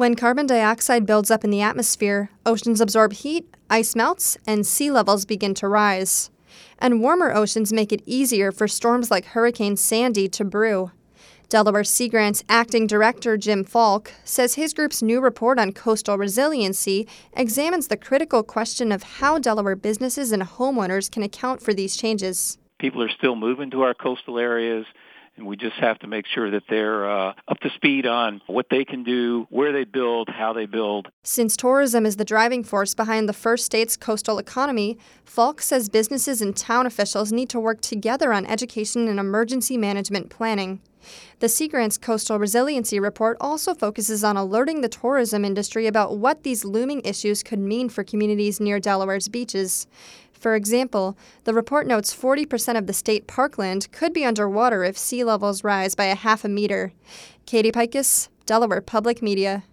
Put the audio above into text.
When carbon dioxide builds up in the atmosphere, oceans absorb heat, ice melts, and sea levels begin to rise. And warmer oceans make it easier for storms like Hurricane Sandy to brew. Delaware Sea Grant's acting director, Jim Falk, says his group's new report on coastal resiliency examines the critical question of how Delaware businesses and homeowners can account for these changes. People are still moving to our coastal areas, and we just have to make sure that they're up to speed on what they can do, where they build, how they build. Since tourism is the driving force behind the first state's coastal economy, Falk says businesses and town officials need to work together on education and emergency management planning. The Sea Grant's Coastal Resiliency Report also focuses on alerting the tourism industry about what these looming issues could mean for communities near Delaware's beaches. For example, the report notes 40% of the state parkland could be underwater if sea levels rise by 0.5 meter. Katie Pikus, Delaware Public Media.